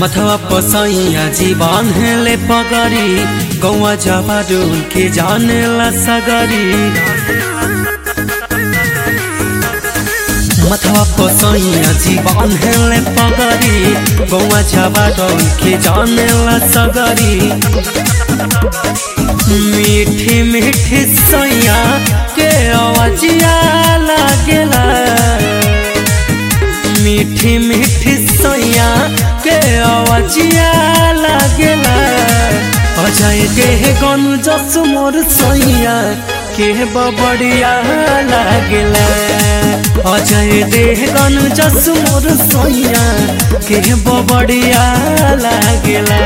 मथवा पसैया जीवन हेले पगरी गौवा जबाडुल के जाने ला सगरी। मथवा पसैया जीवन हेले पगरी गौवा जबाडुल के जाने ला सगरी। मीठी मीठी सैया के आवाजिया लागेला, मीठी मीठी सैया के आवाजिया लागेला। अजय देह गनु जस मोर सैया के बबड़िया लागेला। अजय देह गनु जस मोर सैया के बबड़िया लागेला।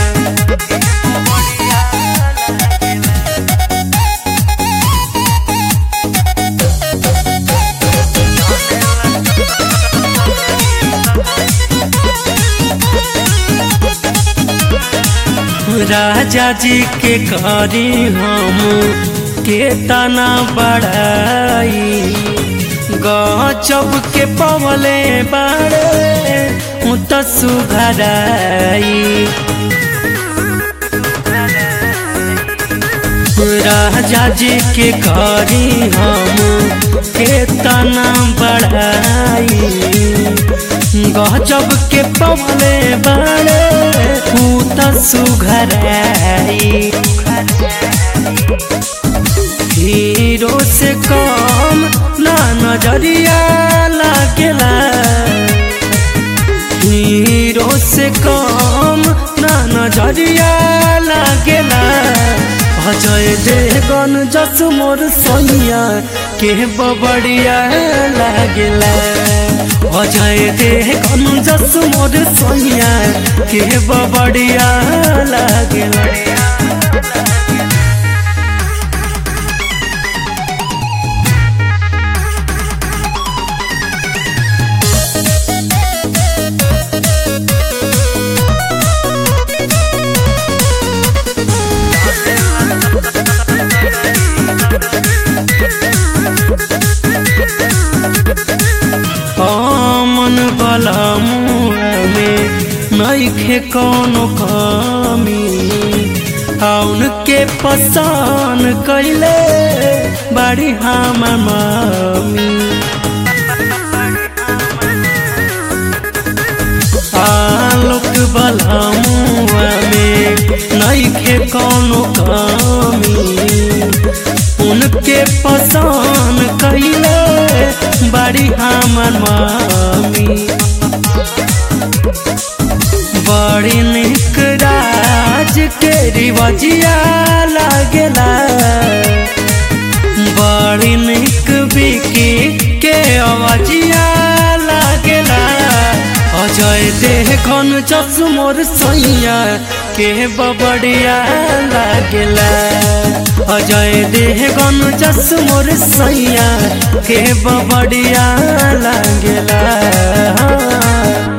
राजा जी के करी हम के तना बड़ाई, गजब के पवले बाड़े त सुघराई। राजा जी के करी हम के तना बड़ाई, गजब के पवले बाड़े त सुघराई। हीरो से कम ना नजरिया लागेला, हीरो से कम ना नजरिया लागेला। अजय देवगन जस मोर सैया के बबड़िया लागेला। अजय देवगन जस मोर सैया के बबड़िया लागेला। मन वाला मुँह में नइखे कौनो कमी, उनके पसंद कैले बड़ी हमर मम्मी। आलोक वाला मुँह में नइखे कौनो कमी, उनके पसंद कैले बड़ी हमर मम्मी। बड़ी निक राज के रिवजिया लागेला, बड़ी निक बिकी के आवाजिया लागेला। अजय देवगन जस मोर सैया के बबड़िया लागेला। अजय देवगन जस मोर सैया के बबड़िया लागेला।